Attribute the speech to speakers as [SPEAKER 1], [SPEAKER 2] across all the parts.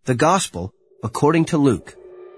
[SPEAKER 1] The Gospel according to Luke.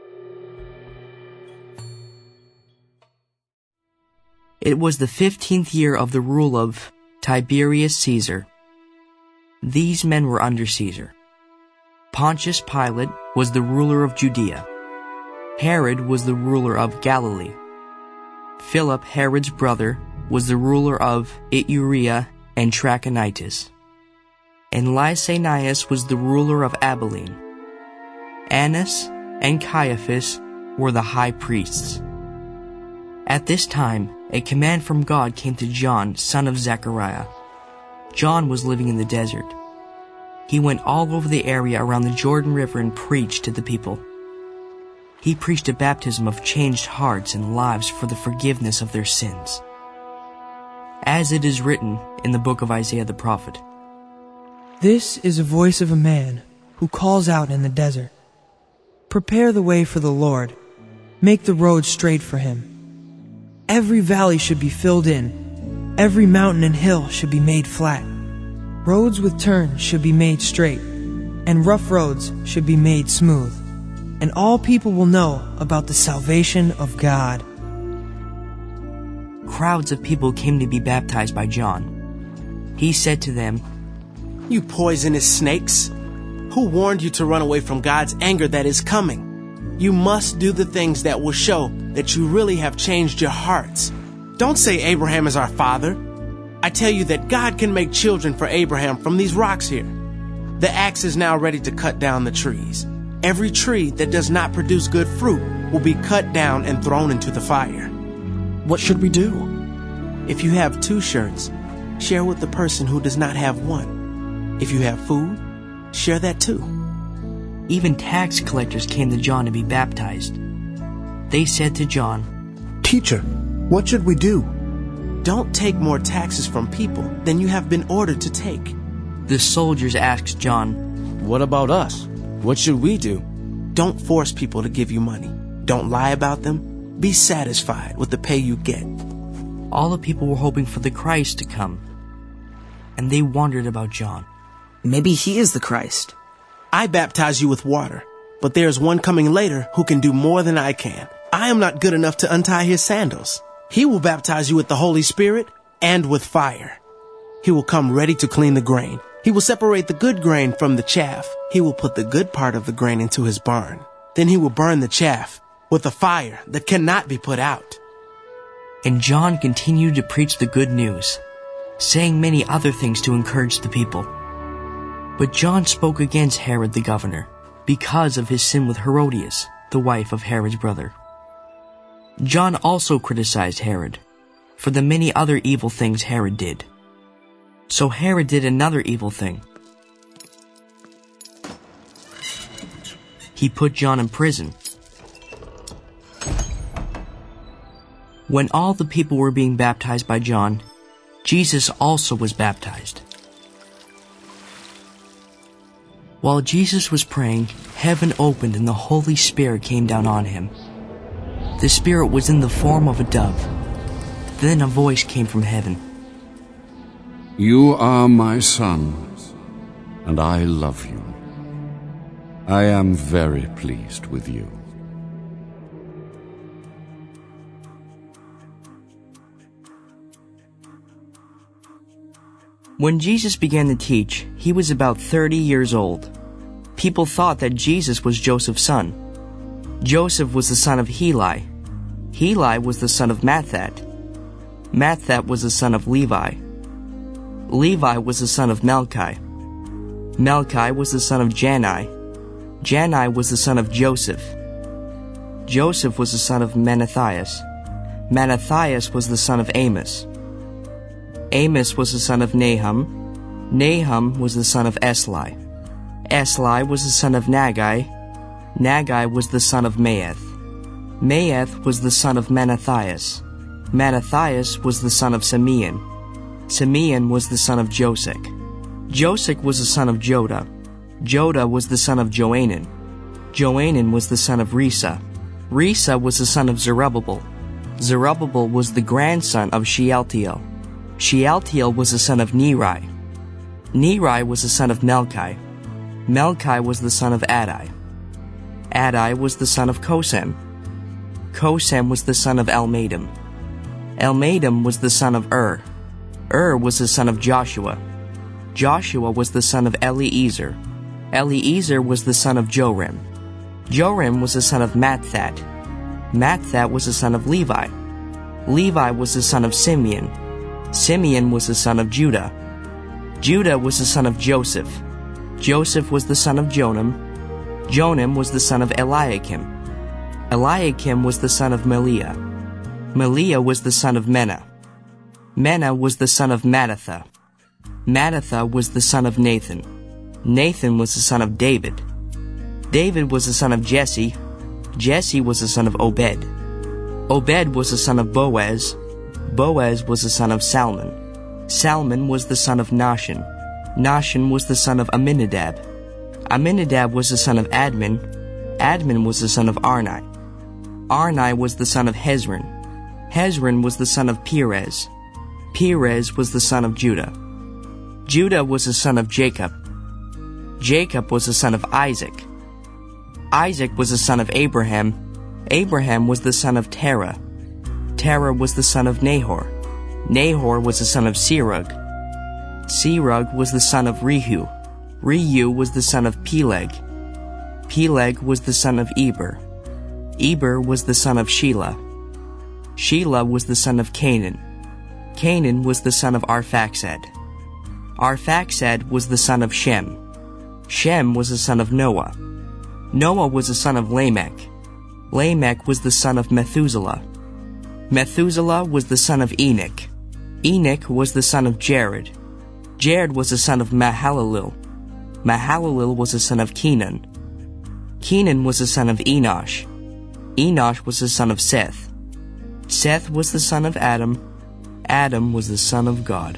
[SPEAKER 2] It was the 15th year of the rule of Tiberius Caesar. These men were under Caesar. Pontius Pilate was the ruler of Judea. Herod was the ruler of Galilee. Philip, Herod's brother, was the ruler of Iturea and Trachonitis. And Lysanias was the ruler of Abilene. Annas and Caiaphas were the high priests. At this time, a command from God came to John, son of Zechariah. John was living in the desert. He went all over the area around the Jordan River and preached to the people. He preached a baptism of changed hearts and lives for the forgiveness of their sins. As it is written in the book of Isaiah the prophet,
[SPEAKER 3] "This is a voice of a man who calls out in the desert. Prepare the way for the Lord. Make the road straight for him. Every valley should be filled in. Every mountain and hill should be made flat. Roads with turns should be made straight, and rough roads should be made smooth. And all people will know about the salvation of God."
[SPEAKER 2] Crowds of people came to be baptized by John. He said to them,
[SPEAKER 4] "You poisonous snakes! Who warned you to run away from God's anger that is coming? You must do the things that will show that you really have changed your hearts. Don't say Abraham is our father. I tell you that God can make children for Abraham from these rocks here. The axe is now ready to cut down the trees. Every tree that does not produce good fruit will be cut down and thrown into the fire."
[SPEAKER 5] What should we do?
[SPEAKER 4] If you have 2 shirts, share with the person who does not have one. If you have food, share that too.
[SPEAKER 2] Even tax collectors came to John to be baptized. They said to John,
[SPEAKER 5] "Teacher, what should we do?"
[SPEAKER 4] Don't take more taxes from people than you have been ordered to take.
[SPEAKER 2] The soldiers asked John,
[SPEAKER 6] "What about us? What should we do?"
[SPEAKER 4] Don't force people to give you money. Don't lie about them. Be satisfied with the pay you get.
[SPEAKER 2] All the people were hoping for the Christ to come, and they wondered about John.
[SPEAKER 7] Maybe he is the Christ.
[SPEAKER 4] I baptize you with water, but there is one coming later who can do more than I can. I am not good enough to untie his sandals. He will baptize you with the Holy Spirit and with fire. He will come ready to clean the grain. He will separate the good grain from the chaff. He will put the good part of the grain into his barn. Then he will burn the chaff with a fire that cannot be put out."
[SPEAKER 2] And John continued to preach the good news, saying many other things to encourage the people. But John spoke against Herod the governor, because of his sin with Herodias, the wife of Herod's brother. John also criticized Herod for the many other evil things Herod did. So Herod did another evil thing. He put John in prison. When all the people were being baptized by John, Jesus also was baptized. While Jesus was praying, heaven opened and the Holy Spirit came down on him. The Spirit was in the form of a dove. Then a voice came from heaven.
[SPEAKER 8] "You are my Son, and I love you. I am very pleased with you."
[SPEAKER 2] When Jesus began to teach, he was about 30 years old. People thought that Jesus was Joseph's son. Joseph was the son of Heli. Heli was the son of Matthat. Matthat was the son of Levi. Levi was the son of Melchi. Melchi was the son of Jannai. Jannai was the son of Joseph. Joseph was the son of Mattathias. Mattathias was the son of Amos. Amos was the son of Nahum. Nahum was the son of Esli. Esli was the son of Nagai. Nagai was the son of Maath. Maath was the son of Mattathias. Mattathias was the son of Simeon. Simeon was the son of Josech. Josech was the son of Joda. Joda was the son of Joanan. Joanan was the son of Risa. Risa was the son of Zerubbabel. Zerubbabel was the grandson of Shealtiel. Shealtiel was the son of Neri. Neri was the son of Melchi. Melchi was the son of Adai. Adai was the son of Kosam. Kosam was the son of Elmadam. Elmadam was the son of Ur. Ur was the son of Joshua. Joshua was the son of Eliezer. Eliezer was the son of Joram. Joram was the son of Matthat. Matthat was the son of Levi. Levi was the son of Simeon. Simeon was the son of Judah. Judah was the son of Joseph. Joseph was the son of Jonam. Jonam was the son of Eliakim. Eliakim was the son of Meliah. Meliah was the son of Menah. Menah was the son of Mattatha. Mattatha was the son of Nathan. Nathan was the son of David. David was the son of Jesse. Jesse was the son of Obed. Obed was the son of Boaz. Boaz was the son of Salmon. Salmon was the son of Nahshon. Nahshon was the son of Amminadab. Amminadab was the son of Admin. Admin was the son of Arni. Arni was the son of Hezron. Hezron was the son of Perez. Perez was the son of Judah. Judah was the son of Jacob. Jacob was the son of Isaac. Isaac was the son of Abraham. Abraham was the son of Terah. Terah was the son of Nahor. Nahor was the son of Serug. Serug was the son of Rehu. Rehu was the son of Peleg. Peleg was the son of Eber. Eber was the son of Shelah. Shelah was the son of Canaan. Canaan was the son of Arphaxad. Arphaxad was the son of Shem. Shem was the son of Noah. Noah was the son of Lamech. Lamech was the son of Methuselah. Methuselah was the son of Enoch. Enoch was the son of Jared. Jared was the son of Mahalalel. Mahalalel was the son of Kenan. Kenan was the son of Enosh. Enosh was the son of Seth. Seth was the son of Adam. Adam was the son of God.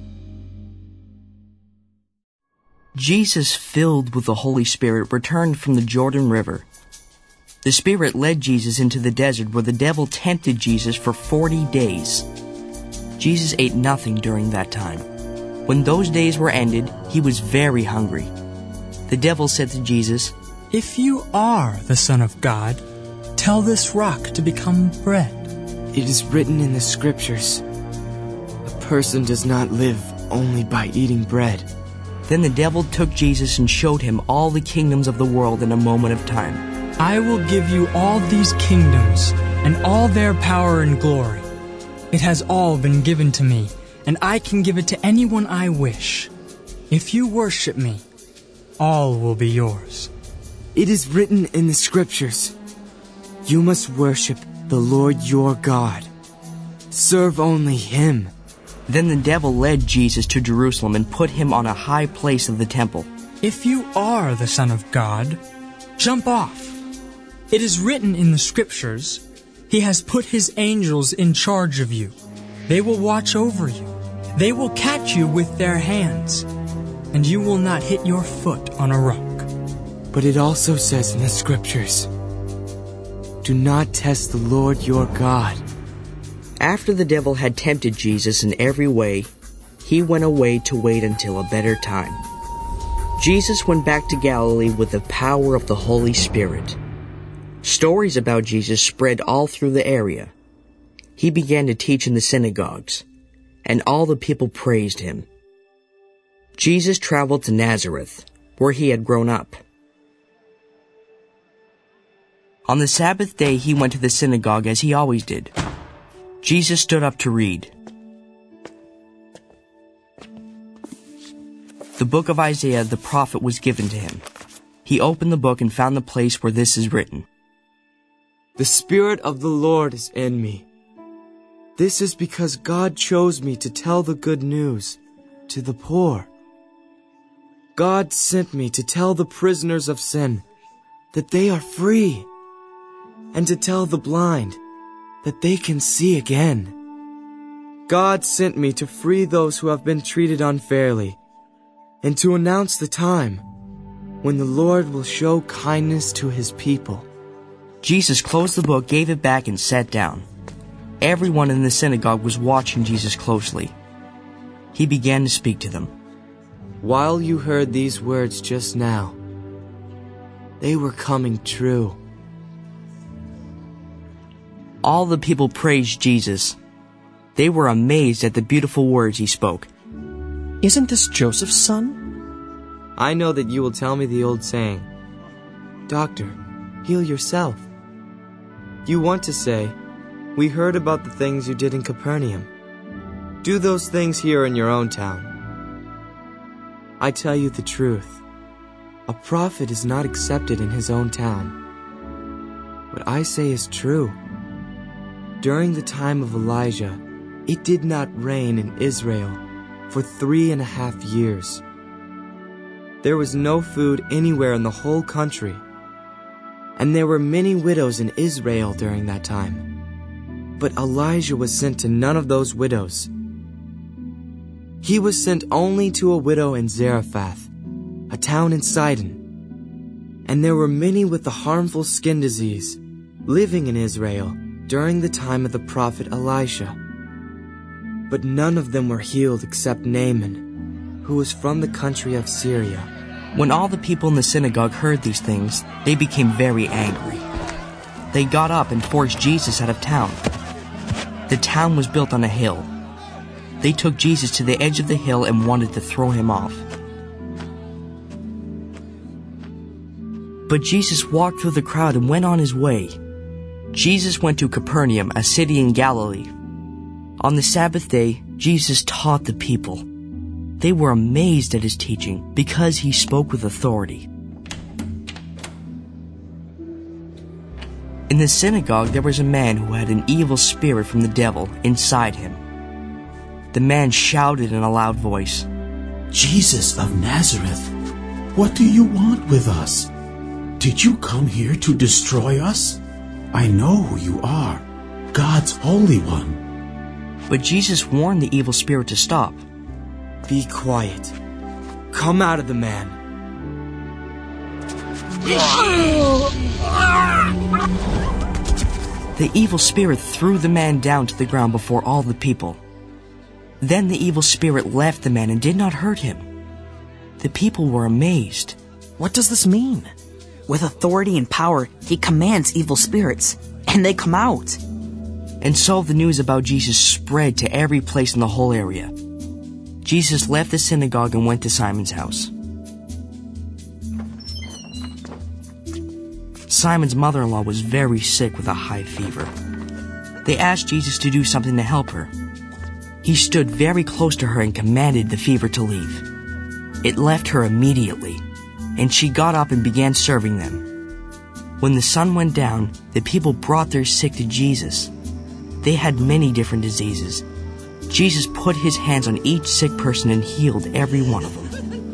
[SPEAKER 2] Jesus, filled with the Holy Spirit, returned from the Jordan River. The Spirit led Jesus into the desert where the devil tempted Jesus for 40 days. Jesus ate nothing during that time. When those days were ended, he was very hungry. The devil said to Jesus,
[SPEAKER 9] "If you are the Son of God, tell this rock to become bread."
[SPEAKER 10] It is written in the Scriptures, "A person does not live only by eating bread."
[SPEAKER 2] Then the devil took Jesus and showed him all the kingdoms of the world in a moment of time.
[SPEAKER 9] "I will give you all these kingdoms and all their power and glory. It has all been given to me, and I can give it to anyone I wish. If you worship me, all will be yours."
[SPEAKER 10] It is written in the Scriptures, "You must worship the Lord your God. Serve only Him."
[SPEAKER 2] Then the devil led Jesus to Jerusalem and put him on a high place of the temple.
[SPEAKER 9] "If you are the Son of God, jump off. It is written in the Scriptures, He has put His angels in charge of you. They will watch over you. They will catch you with their hands, and you will not hit your foot on a rock."
[SPEAKER 10] But it also says in the Scriptures, "Do not test the Lord your God."
[SPEAKER 2] After the devil had tempted Jesus in every way, he went away to wait until a better time. Jesus went back to Galilee with the power of the Holy Spirit. Stories about Jesus spread all through the area. He began to teach in the synagogues, and all the people praised him. Jesus traveled to Nazareth, where he had grown up. On the Sabbath day, he went to the synagogue as he always did. Jesus stood up to read. The book of Isaiah the prophet was given to him. He opened the book and found the place where this is written.
[SPEAKER 10] "The Spirit of the Lord is in me. This is because God chose me to tell the good news to the poor. God sent me to tell the prisoners of sin that they are free, and to tell the blind that they can see again. God sent me to free those who have been treated unfairly, and to announce the time when the Lord will show kindness to His people."
[SPEAKER 2] Jesus closed the book, gave it back, and sat down. Everyone in the synagogue was watching Jesus closely. He began to speak to them.
[SPEAKER 10] while you heard these words just now, they were coming true.
[SPEAKER 2] All the people praised Jesus. They were amazed at the beautiful words he spoke.
[SPEAKER 5] Isn't this Joseph's son?
[SPEAKER 10] I know that you will tell me the old saying, "Doctor, heal yourself." You want to say, "We heard about the things you did in Capernaum. Do those things here in your own town." I tell you the truth. A prophet is not accepted in his own town. What I say is true. During the time of Elijah, it did not rain in Israel for 3.5 years. There was no food anywhere in the whole country, and there were many widows in Israel during that time. But Elijah was sent to none of those widows. He was sent only to a widow in Zarephath, a town in Sidon. And there were many with the harmful skin disease living in Israel during the time of the prophet Elisha. But none of them were healed except Naaman, who was from the country of Syria.
[SPEAKER 2] When all the people in the synagogue heard these things, they became very angry. They got up and forced Jesus out of town. The town was built on a hill. They took Jesus to the edge of the hill and wanted to throw him off. But Jesus walked through the crowd and went on his way. Jesus went to Capernaum, a city in Galilee. On the Sabbath day, Jesus taught the people. They were amazed at his teaching because he spoke with authority. In the synagogue, there was a man who had an evil spirit from the devil inside him. The man shouted in a loud voice,
[SPEAKER 11] "Jesus of Nazareth, what do you want with us? Did you come here to destroy us? I know who you are, God's Holy One."
[SPEAKER 2] But Jesus warned the evil spirit to stop.
[SPEAKER 10] Be quiet. Come out of the man.
[SPEAKER 2] The evil spirit threw the man down to the ground before all the people. Then the evil spirit left the man and did not hurt him. The people were amazed.
[SPEAKER 7] What does this mean? With authority and power, he commands evil spirits, and they come out.
[SPEAKER 2] And so the news about Jesus spread to every place in the whole area. Jesus left the synagogue and went to Simon's house. Simon's mother-in-law was very sick with a high fever. They asked Jesus to do something to help her. He stood very close to her and commanded the fever to leave. It left her immediately, and she got up and began serving them. When the sun went down, the people brought their sick to Jesus. They had many different diseases. Jesus put his hands on each sick person and healed every one of them.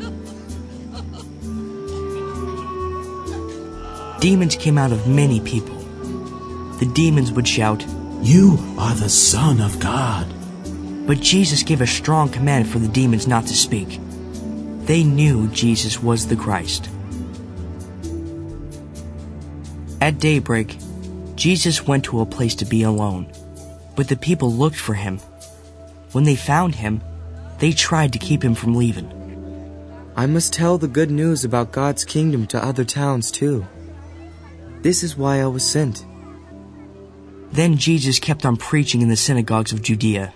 [SPEAKER 2] Demons came out of many people. The demons would shout,
[SPEAKER 11] "You are the Son of God."
[SPEAKER 2] But Jesus gave a strong command for the demons not to speak. They knew Jesus was the Christ. At daybreak, Jesus went to a place to be alone, but the people looked for him. When they found him, they tried to keep him from leaving.
[SPEAKER 10] I must tell the good news about God's kingdom to other towns too. This is why I was sent.
[SPEAKER 2] Then Jesus kept on preaching in the synagogues of Judea.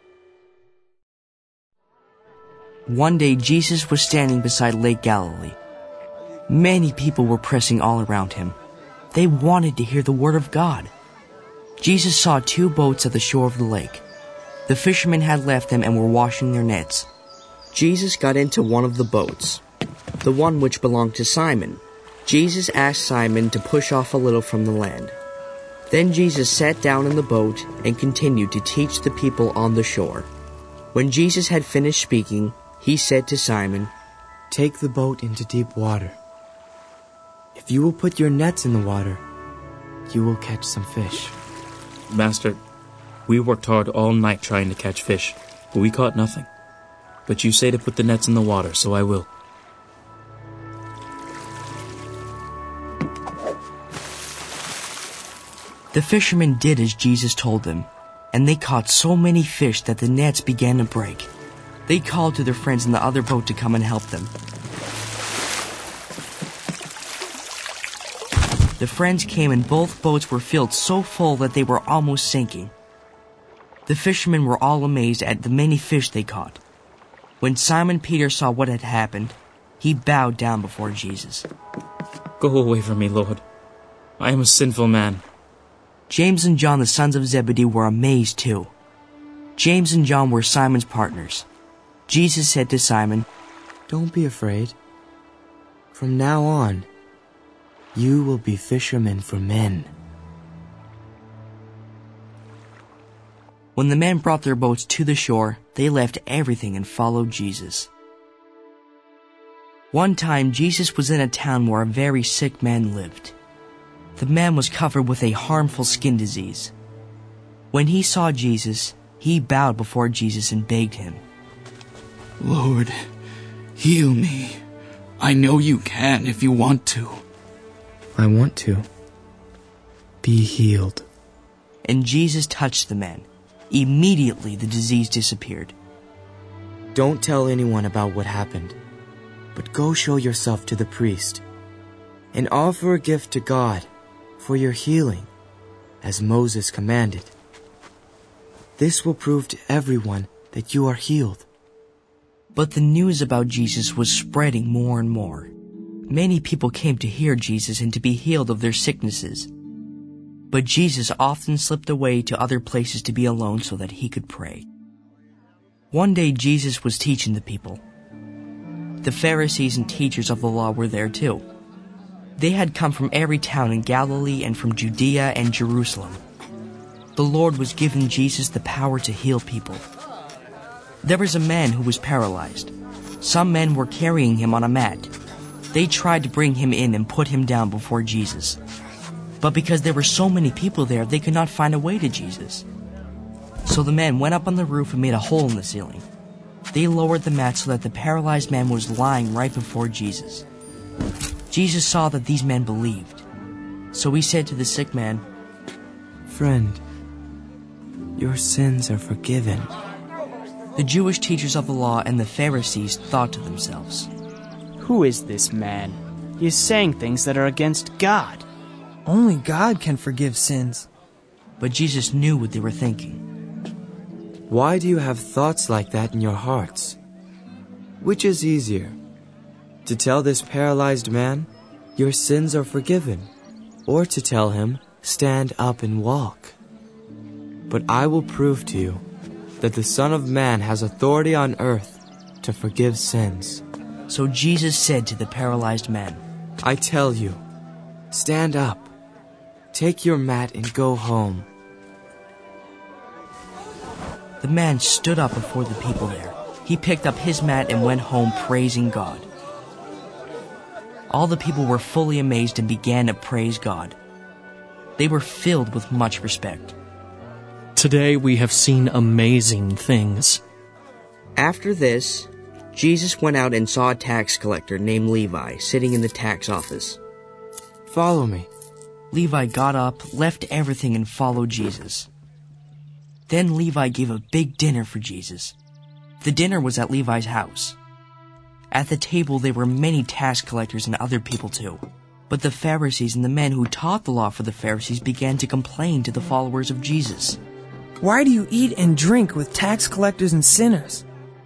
[SPEAKER 2] One day Jesus was standing beside Lake Galilee. Many people were pressing all around him. They wanted to hear the word of God. Jesus saw 2 boats at the shore of the lake. The fishermen had left them and were washing their nets. Jesus got into one of the boats, the one which belonged to Simon. Jesus asked Simon to push off a little from the land. Then Jesus sat down in the boat and continued to teach the people on the shore. When Jesus had finished speaking, he said to Simon,
[SPEAKER 10] "Take the boat into deep water. If you will put your nets in the water, you will catch some fish."
[SPEAKER 6] Master, we worked hard all night trying to catch fish, but we caught nothing. But you say to put the nets in the water, so I will.
[SPEAKER 2] The fishermen did as Jesus told them, and they caught so many fish that the nets began to break. They called to their friends in the other boat to come and help them. The friends came and both boats were filled so full that they were almost sinking. The fishermen were all amazed at the many fish they caught. When Simon Peter saw what had happened, he bowed down before Jesus.
[SPEAKER 6] Go away from me, Lord. I am a sinful man.
[SPEAKER 2] James and John, the sons of Zebedee, were amazed too. James and John were Simon's partners. Jesus said to Simon,
[SPEAKER 10] "Don't be afraid. From now on, you will be fishermen for men."
[SPEAKER 2] When the men brought their boats to the shore, they left everything and followed Jesus. One time, Jesus was in a town where a very sick man lived. The man was covered with a harmful skin disease. When he saw Jesus, he bowed before Jesus and begged him,
[SPEAKER 12] "Lord, heal me. I know you can if you want to."
[SPEAKER 10] "I want to. Be healed."
[SPEAKER 2] And Jesus touched the man. Immediately the disease disappeared.
[SPEAKER 10] "Don't tell anyone about what happened, but go show yourself to the priest and offer a gift to God for your healing, as Moses commanded. This will prove to everyone that you are healed."
[SPEAKER 2] But the news about Jesus was spreading more and more. Many people came to hear Jesus and to be healed of their sicknesses. But Jesus often slipped away to other places to be alone so that he could pray. One day Jesus was teaching the people. The Pharisees and teachers of the law were there too. They had come from every town in Galilee and from Judea and Jerusalem. The Lord was giving Jesus the power to heal people. There was a man who was paralyzed. Some men were carrying him on a mat. They tried to bring him in and put him down before Jesus. But because there were so many people there, they could not find a way to Jesus. So the men went up on the roof and made a hole in the ceiling. They lowered the mat so that the paralyzed man was lying right before Jesus. Jesus saw that these men believed. So he said to the sick man,
[SPEAKER 10] "Friend, your sins are forgiven."
[SPEAKER 2] The Jewish teachers of the law and the Pharisees thought to themselves,
[SPEAKER 4] "Who is this man? He is saying things that are against God."
[SPEAKER 3] Only God can forgive sins.
[SPEAKER 2] But Jesus knew what they were thinking.
[SPEAKER 10] "Why do you have thoughts like that in your hearts? Which is easier, to tell this paralyzed man, 'Your sins are forgiven,' or to tell him, 'Stand up and walk'? But I will prove to you that the Son of Man has authority on earth to forgive sins."
[SPEAKER 2] So Jesus said to the paralyzed man,
[SPEAKER 10] "I tell you, stand up, take your mat and go home."
[SPEAKER 2] The man stood up before the people there. He picked up his mat and went home praising God. All the people were fully amazed and began to praise God. They were filled with much respect.
[SPEAKER 5] "Today we have seen amazing things."
[SPEAKER 2] After this, Jesus went out and saw a tax collector named Levi sitting in the tax office.
[SPEAKER 10] "Follow me."
[SPEAKER 2] Levi got up, left everything, and followed Jesus. Then Levi gave a big dinner for Jesus. The dinner was at Levi's house. At the table there were many tax collectors and other people too. But the Pharisees and the men who taught the law for the Pharisees began to complain to the followers of Jesus.
[SPEAKER 3] "Why do you eat and drink with tax collectors and sinners?"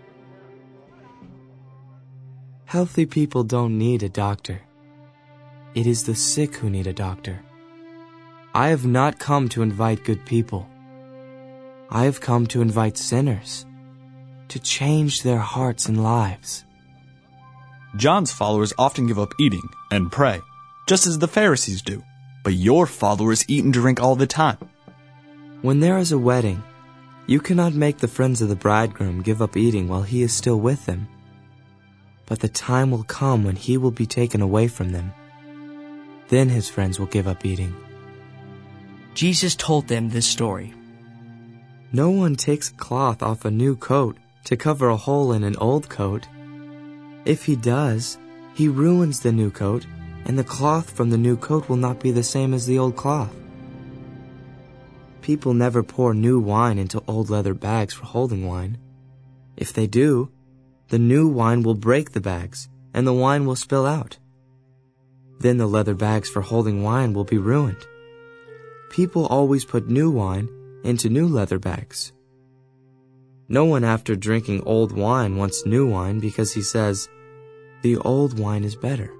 [SPEAKER 10] Healthy people don't need a doctor. It is the sick who need a doctor. I have not come to invite good people. I have come to invite sinners, to change their hearts and lives.
[SPEAKER 13] John's followers often give up eating and pray, just as the Pharisees do. But your followers eat and drink all the time.
[SPEAKER 10] When there is a wedding, you cannot make the friends of the bridegroom give up eating while he is still with them. But the time will come when he will be taken away from them. Then his friends will give up eating.
[SPEAKER 2] Jesus told them this story.
[SPEAKER 10] No one takes a cloth off a new coat to cover a hole in an old coat. If he does, he ruins the new coat, and the cloth from the new coat will not be the same as the old cloth. People never pour new wine into old leather bags for holding wine. If they do, the new wine will break the bags, and the wine will spill out. Then the leather bags for holding wine will be ruined. People always put new wine into new leather bags. No one after drinking old wine wants new wine because he says, "The old wine is better."